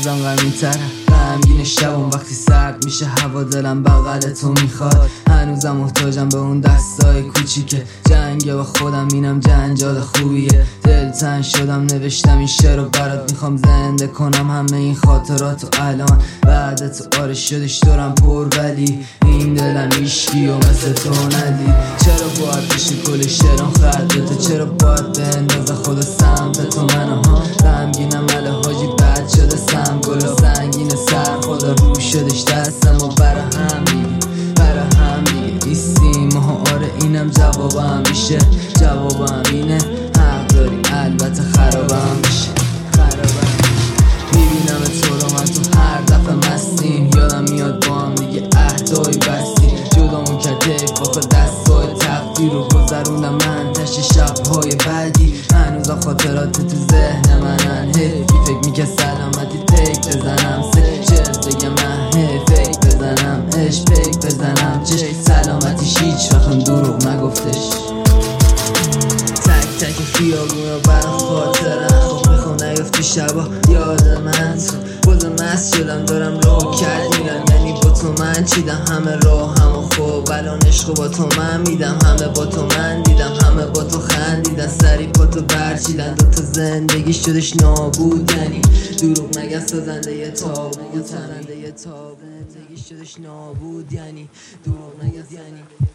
ازم غمین تره، غمگین شبم وقتی سرد میشه هوا، دلم بغل تو میخواد. هنوزم محتاجم به اون دستای کوچیکه، جنگه با خودم اینم جنجال خوبیه. دلتنگ شدم نوشتم این شعر رو برات، میخوام زنده کنم همه این خاطراتو الان. بعد تو آره شدش دورم پر، ولی این دلم هیشکی و مثل تو ندید. چرا باید بشه کل شعرام خط تو، چرا باید بندازه خدا سمت تو منو ها. غمگینم علی حاجی بد شده سم، گل سنگین سر خدا رو شدش دستم و برا هم دیگه ایستیم ها. آره اینم جوابم میشه، جوابم اینه حق داری البته خرابم میشه. میبینم تو رو من تو هر دفعه مستیم، یادم میاد با هم دیگه عهدایی بستیم. جدامون کرده اتفاق دستای تقدیر رو گذروندم من تش شبهای بعدی. هنوزا خاطرات تو ذهن منن، حیفی فکر میکرد سلامتی پیک بزنم، شعر بگم من فیک بزنم، عشق پیک بزنم چش سلامتیش هیچ وقتم دروغ نگفتش. تک تک خیابون برام خاطرم، خب میخوام نیفتی شبا یاد من. تو بازم مست شدم دارم راه کردیم، یعنی با تو من چیدم همه راه همو. خوب الان عشقو با تو من میدم، همه با تو من دیدم، همه با تو خندیدن، سری با تو برچیدن. دوتا زندگی شدش نابود، یعنی دروغ نگن سازنده یه تابوت. زندگی شدش نابود، یعنی دروغ نگن